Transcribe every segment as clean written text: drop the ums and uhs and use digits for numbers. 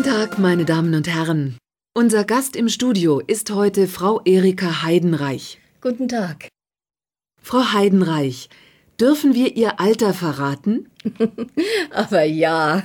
Tag, meine Damen und Herren. Unser Gast im Studio ist heute Frau Erika Heidenreich. Guten Tag. Frau Heidenreich, dürfen wir Ihr Alter verraten? Aber ja.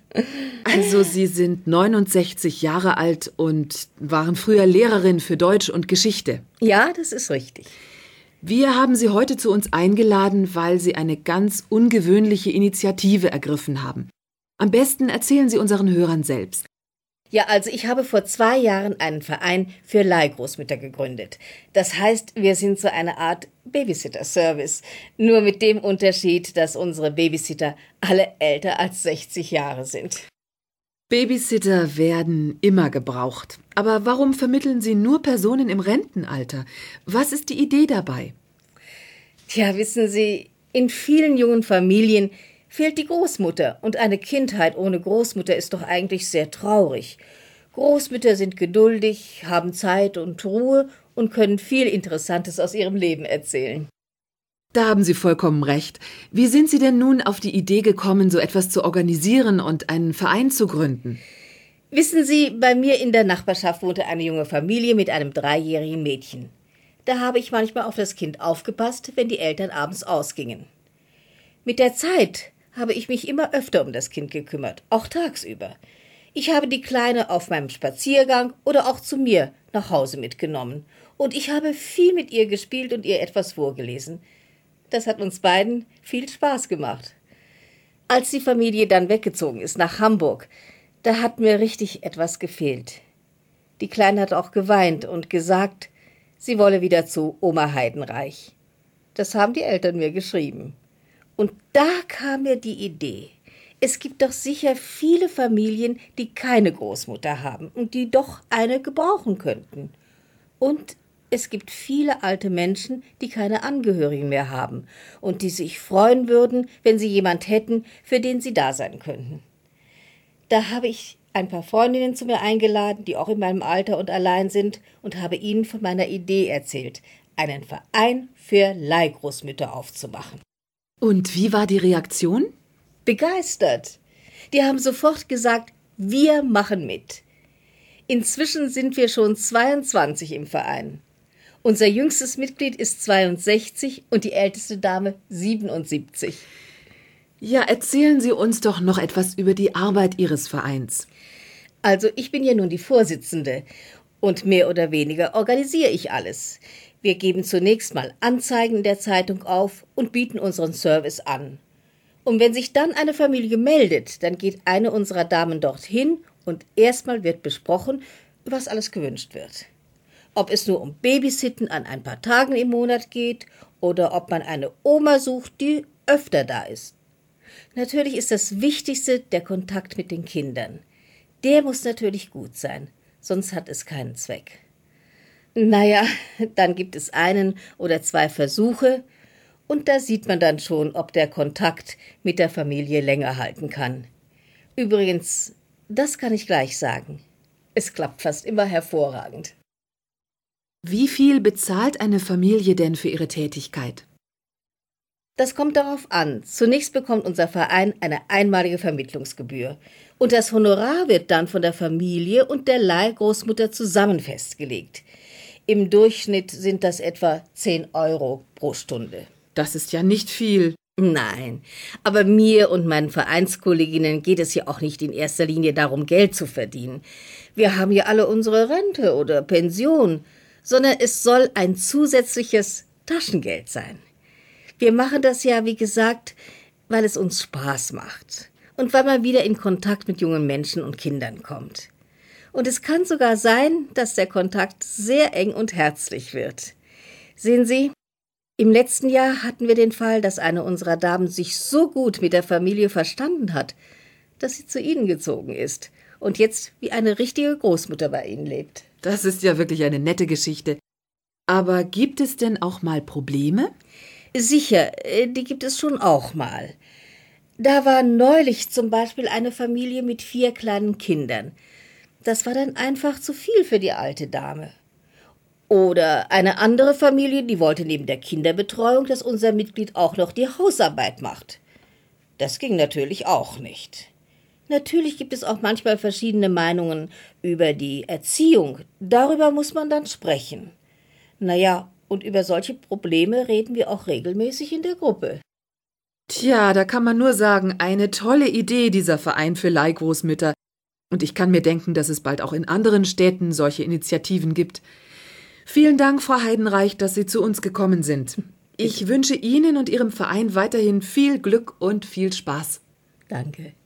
Also Sie sind 69 Jahre alt und waren früher Lehrerin für Deutsch und Geschichte. Ja, das ist richtig. Wir haben Sie heute zu uns eingeladen, weil Sie eine ganz ungewöhnliche Initiative ergriffen haben. Am besten erzählen Sie unseren Hörern selbst. Ja, also ich habe vor 2 Jahren einen Verein für Leihgroßmütter gegründet. Das heißt, wir sind so eine Art Babysitter-Service. Nur mit dem Unterschied, dass unsere Babysitter alle älter als 60 Jahre sind. Babysitter werden immer gebraucht. Aber warum vermitteln Sie nur Personen im Rentenalter? Was ist die Idee dabei? Tja, wissen Sie, in vielen jungen Familien fehlt die Großmutter und eine Kindheit ohne Großmutter ist doch eigentlich sehr traurig. Großmütter sind geduldig, haben Zeit und Ruhe und können viel Interessantes aus ihrem Leben erzählen. Da haben Sie vollkommen recht. Wie sind Sie denn nun auf die Idee gekommen, so etwas zu organisieren und einen Verein zu gründen? Wissen Sie, bei mir in der Nachbarschaft wohnte eine junge Familie mit einem 3-jährigen Mädchen. Da habe ich manchmal auf das Kind aufgepasst, wenn die Eltern abends ausgingen. Mit der Zeit habe ich mich immer öfter um das Kind gekümmert, auch tagsüber. Ich habe die Kleine auf meinem Spaziergang oder auch zu mir nach Hause mitgenommen. Und ich habe viel mit ihr gespielt und ihr etwas vorgelesen. Das hat uns beiden viel Spaß gemacht. Als die Familie dann weggezogen ist nach Hamburg, da hat mir richtig etwas gefehlt. Die Kleine hat auch geweint und gesagt, sie wolle wieder zu Oma Heidenreich. Das haben die Eltern mir geschrieben. Und da kam mir die Idee. Es gibt doch sicher viele Familien, die keine Großmutter haben und die doch eine gebrauchen könnten. Und es gibt viele alte Menschen, die keine Angehörigen mehr haben und die sich freuen würden, wenn sie jemand hätten, für den sie da sein könnten. Da habe ich ein paar Freundinnen zu mir eingeladen, die auch in meinem Alter und allein sind, und habe ihnen von meiner Idee erzählt, einen Verein für Leihgroßmütter aufzumachen. Und wie war die Reaktion? Begeistert. Die haben sofort gesagt, wir machen mit. Inzwischen sind wir schon 22 im Verein. Unser jüngstes Mitglied ist 62 und die älteste Dame 77. Ja, erzählen Sie uns doch noch etwas über die Arbeit Ihres Vereins. Also ich bin ja nun die Vorsitzende und mehr oder weniger organisiere ich alles. Wir geben zunächst mal Anzeigen in der Zeitung auf und bieten unseren Service an. Und wenn sich dann eine Familie meldet, dann geht eine unserer Damen dorthin und erstmal wird besprochen, was alles gewünscht wird. Ob es nur um Babysitten an ein paar Tagen im Monat geht oder ob man eine Oma sucht, die öfter da ist. Natürlich ist das Wichtigste der Kontakt mit den Kindern. Der muss natürlich gut sein, sonst hat es keinen Zweck. Naja, dann gibt es 1 oder 2 Versuche und da sieht man dann schon, ob der Kontakt mit der Familie länger halten kann. Übrigens, das kann ich gleich sagen. Es klappt fast immer hervorragend. Wie viel bezahlt eine Familie denn für ihre Tätigkeit? Das kommt darauf an. Zunächst bekommt unser Verein eine einmalige Vermittlungsgebühr. Und das Honorar wird dann von der Familie und der Leihgroßmutter zusammen festgelegt. Im Durchschnitt sind das etwa 10 € pro Stunde. Das ist ja nicht viel. Nein, aber mir und meinen Vereinskolleginnen geht es ja auch nicht in erster Linie darum, Geld zu verdienen. Wir haben ja alle unsere Rente oder Pension, sondern es soll ein zusätzliches Taschengeld sein. Wir machen das ja, wie gesagt, weil es uns Spaß macht und weil man wieder in Kontakt mit jungen Menschen und Kindern kommt. Und es kann sogar sein, dass der Kontakt sehr eng und herzlich wird. Sehen Sie, im letzten Jahr hatten wir den Fall, dass eine unserer Damen sich so gut mit der Familie verstanden hat, dass sie zu Ihnen gezogen ist und jetzt wie eine richtige Großmutter bei Ihnen lebt. Das ist ja wirklich eine nette Geschichte. Aber gibt es denn auch mal Probleme? Sicher, die gibt es schon auch mal. Da war neulich zum Beispiel eine Familie mit 4 kleinen Kindern. Das war dann einfach zu viel für die alte Dame. Oder eine andere Familie, die wollte neben der Kinderbetreuung, dass unser Mitglied auch noch die Hausarbeit macht. Das ging natürlich auch nicht. Natürlich gibt es auch manchmal verschiedene Meinungen über die Erziehung. Darüber muss man dann sprechen. Naja, und über solche Probleme reden wir auch regelmäßig in der Gruppe. Tja, da kann man nur sagen, eine tolle Idee, dieser Verein für Leihgroßmütter. Und ich kann mir denken, dass es bald auch in anderen Städten solche Initiativen gibt. Vielen Dank, Frau Heidenreich, dass Sie zu uns gekommen sind. Ich wünsche Ihnen und Ihrem Verein weiterhin viel Glück und viel Spaß. Danke.